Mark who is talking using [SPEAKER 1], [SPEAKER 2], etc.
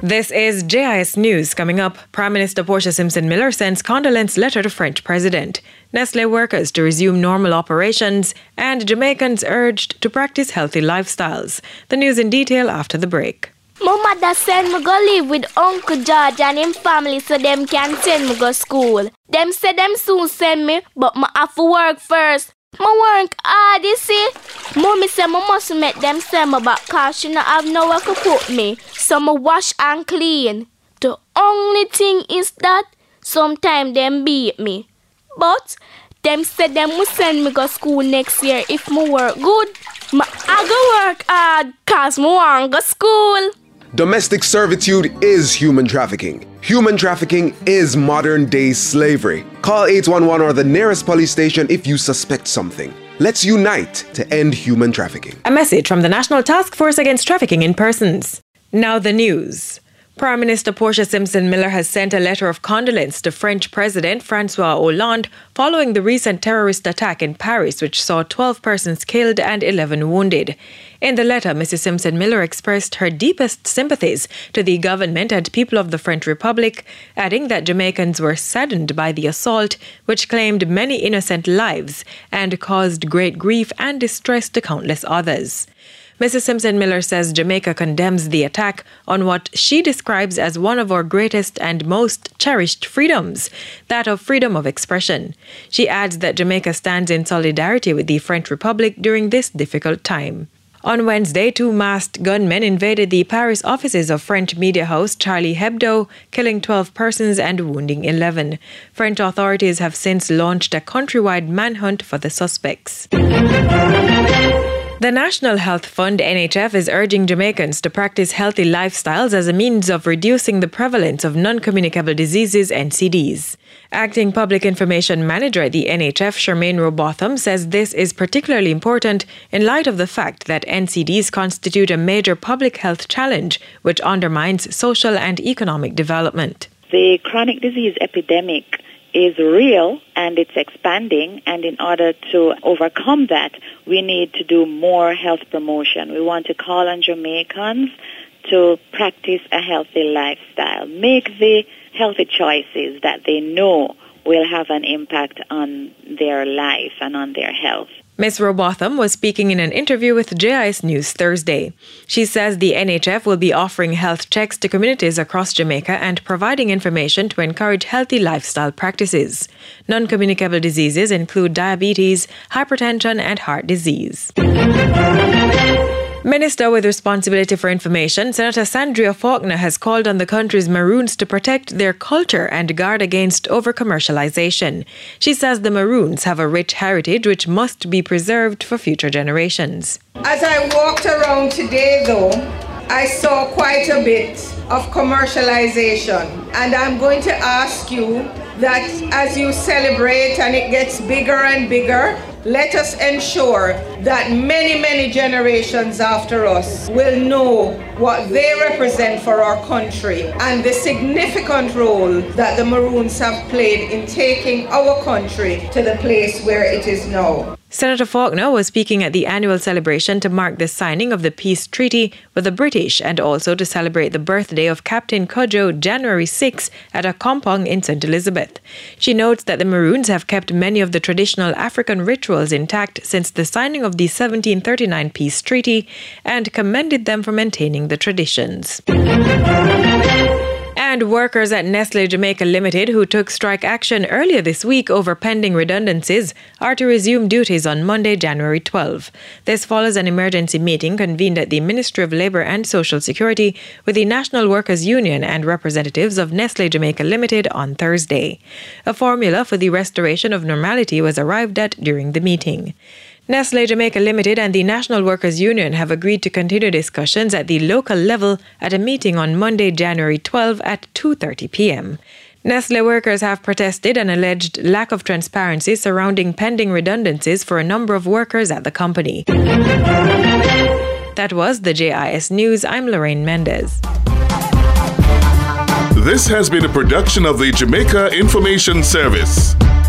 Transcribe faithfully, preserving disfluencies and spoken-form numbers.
[SPEAKER 1] This is J I S News. Coming up, Prime Minister Portia Simpson Miller sends condolence letter to French President. Nestle workers to resume normal operations, and Jamaicans urged to practice healthy lifestyles. The news in detail after the break.
[SPEAKER 2] My mother send me go live with Uncle George and him family so them can send me go school. Them say them soon send me, but I have to work first. My work hard, you see. Mommy say I must make them send me back cause she not have nowhere to put me. So I wash and clean. The only thing is that sometimes them beat me. But them said them will send me go school next year if my work good. Ma I go work hard cause I want go school.
[SPEAKER 3] Domestic servitude is human trafficking. Human trafficking is modern-day slavery. Call eight one one or the nearest police station if you suspect something. Let's unite to end human trafficking.
[SPEAKER 1] A message from the National Task Force Against Trafficking in Persons. Now the news. Prime Minister Portia Simpson Miller has sent a letter of condolence to French President François Hollande following the recent terrorist attack in Paris, which saw twelve persons killed and eleven wounded. In the letter, Missus Simpson Miller expressed her deepest sympathies to the government and people of the French Republic, adding that Jamaicans were saddened by the assault, which claimed many innocent lives and caused great grief and distress to countless others. Missus Simpson Miller says Jamaica condemns the attack on what she describes as one of our greatest and most cherished freedoms, that of freedom of expression. She adds that Jamaica stands in solidarity with the French Republic during this difficult time. On Wednesday, two masked gunmen invaded the Paris offices of French media house Charlie Hebdo, killing twelve persons and wounding eleven. French authorities have since launched a countrywide manhunt for the suspects. The National Health Fund, N H F, is urging Jamaicans to practice healthy lifestyles as a means of reducing the prevalence of non-communicable diseases, N C Ds. Acting Public Information Manager at the N H F, Charmaine Robotham, says this is particularly important in light of the fact that N C Ds constitute a major public health challenge which undermines social and economic development.
[SPEAKER 4] The chronic disease epidemic is real and it's expanding, and in order to overcome that, we need to do more health promotion. We want to call on Jamaicans to practice a healthy lifestyle, make the healthy choices that they know will have an impact on their life and on their health.
[SPEAKER 1] Miz Robotham was speaking in an interview with J I S News Thursday. She says the N H F will be offering health checks to communities across Jamaica and providing information to encourage healthy lifestyle practices. Non-communicable diseases include diabetes, hypertension, and heart disease. Minister with responsibility for information, Senator Sandria Faulkner, has called on the country's Maroons to protect their culture and guard against over-commercialization. She says the Maroons have a rich heritage which must be preserved for future generations.
[SPEAKER 5] As I walked around today, though, I saw quite a bit of commercialization, and I'm going to ask you that as you celebrate and it gets bigger and bigger, let us ensure that many, many generations after us will know what they represent for our country and the significant role that the Maroons have played in taking our country to the place where it is now.
[SPEAKER 1] Senator Faulkner was speaking at the annual celebration to mark the signing of the peace treaty with the British and also to celebrate the birthday of Captain Cudjoe January sixth at a compound in Saint Elizabeth. She notes that the Maroons have kept many of the traditional African rituals intact since the signing of the seventeen thirty-nine peace treaty and commended them for maintaining the traditions. And workers at Nestle Jamaica Limited, who took strike action earlier this week over pending redundancies, are to resume duties on Monday, January twelfth. This follows an emergency meeting convened at the Ministry of Labour and Social Security with the National Workers' Union and representatives of Nestle Jamaica Limited on Thursday. A formula for the restoration of normality was arrived at during the meeting. Nestle Jamaica Limited and the National Workers' Union have agreed to continue discussions at the local level at a meeting on Monday, January twelfth at two thirty p.m. Nestle workers have protested an alleged lack of transparency surrounding pending redundancies for a number of workers at the company. That was the J I S News. I'm Lorraine Mendez.
[SPEAKER 6] This has been a production of the Jamaica Information Service.